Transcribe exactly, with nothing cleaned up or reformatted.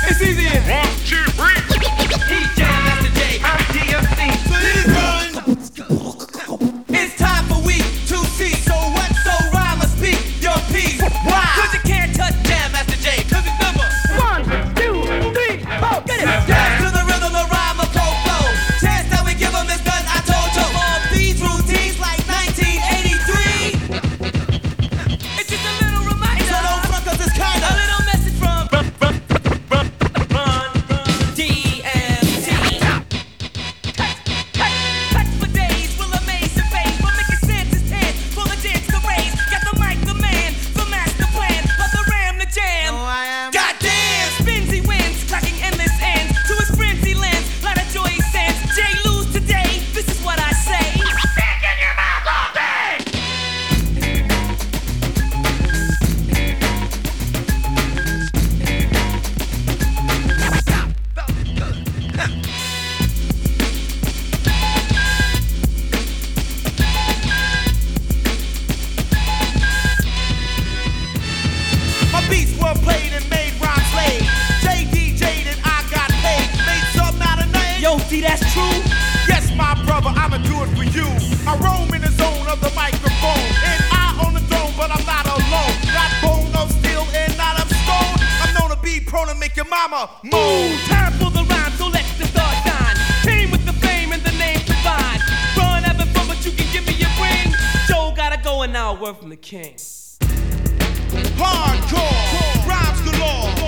It's easy. One, two, three. He's Jam Master Jay. I'm D M C. So it is run. It's time for week to see. So what? So rhyme or speak your piece. Why? Cause you can't touch Jam Master Jay. Cause it's number one, two, three, four. Get it. Dance to the rhythm, the rhyme of Popo. Chance that we give him is done. I told you. All these routines like nineteen eighty-three. It's just a little reminder. So don't front cause it's kinda a little message from Run, run, run, run, run. D M C. Touch, touch, touch for days will amaze your face. Will make your senses tan. Full of dance to raise. Got the mic, the man, the master plan. But the ram, the jam. Oh, I am. Goddamn! Spins he wins, clocking endless ends. To his frenzy lens, lot of joy he sends. Jay lose today, this is what I say. Stick in your mouth all day! My beats were played and made rhymes laid. J D J'd and I got paid. Made something out of nothing. Yo, see that's true? Yes, my brother, I'ma do it for you. I roam in the zone of the microphone. And I on the throne, but I'm not alone. Not bone of steel and not of stone. I'm known to be prone to make your mama moan. Time for the rhyme, so let the start shine. Came with the fame and the name divine. Run, having fun, but you can give me your ring. Joe gotta go and now a word from the king. Hardcore, rhymes galore.